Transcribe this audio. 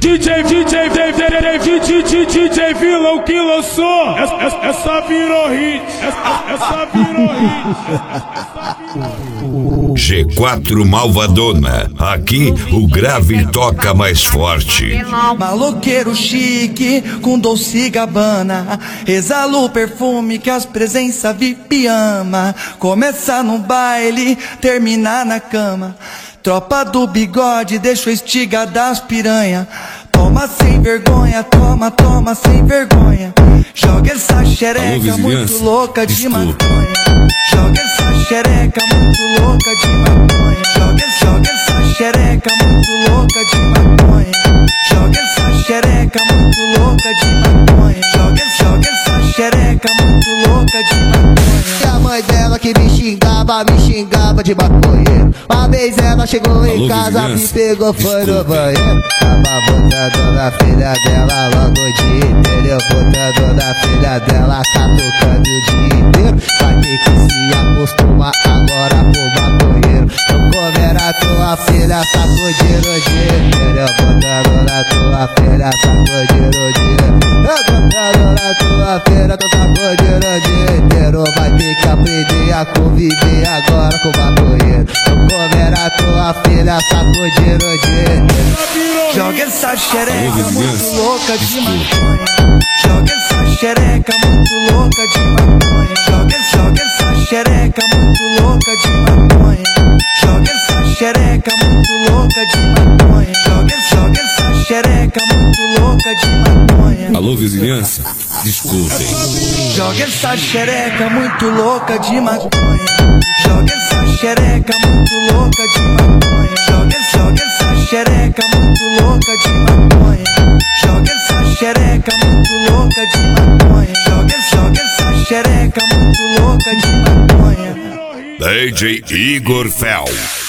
DJ Vilão que lançou. Essa virou hit. Essa virou hit. G4 Malvadona. Aqui o grave toca mais forte. Maloqueiro chique com Dolce Gabbana, exala o perfume que as presenças VIP ama. Começa no baile, termina na cama. Tropa do bigode, deixa o estiga das piranha. Toma sem vergonha, toma, toma sem vergonha. Joga essa xereca muito louca de maconha. Joga essa xereca muito louca de maconha. Joga essa xereca muito louca de maconha. Joga essa xereca muito louca de maconha. Joga essa xereca muito louca de maconha. E a mãe dela que me xingava de maconheiro. Uma vez ela chegou em casa, me pegou, foi no banheiro. Tava botando na filha dela logo o dia inteiro. Eu botando na filha dela, catucando o dia inteiro. Vai ter que se acostumar agora pro maconheiro. Eu comer a tua filha, sacudindo o dia inteiro. Eu botando na tua filha, sacudindo o dia. Eu botando na tua filha, tô sacudindo o dia inteiro. Vai ter que aprender a conviver agora com o maconheiro. Eu comer a tua filha, sacudindo o dia inteiro. Joga essa xereca muito louca de maconha. Joga essa xereca muito louca de maconha. Joga essa xereca muito louca de maconha. Joga essa xereca muito louca de maconha. Joga essa xereca muito louca de maconha. Alô, vizinhança, desculpem. Joga essa xereca muito louca de maconha. Joga essa xereca muito louca de maconha. Joga essa xereca muito louca de maconha. Joga essa xereca muito louca de maconha. Joga essa xereca muito louca de maconha. DJ Igor Fel.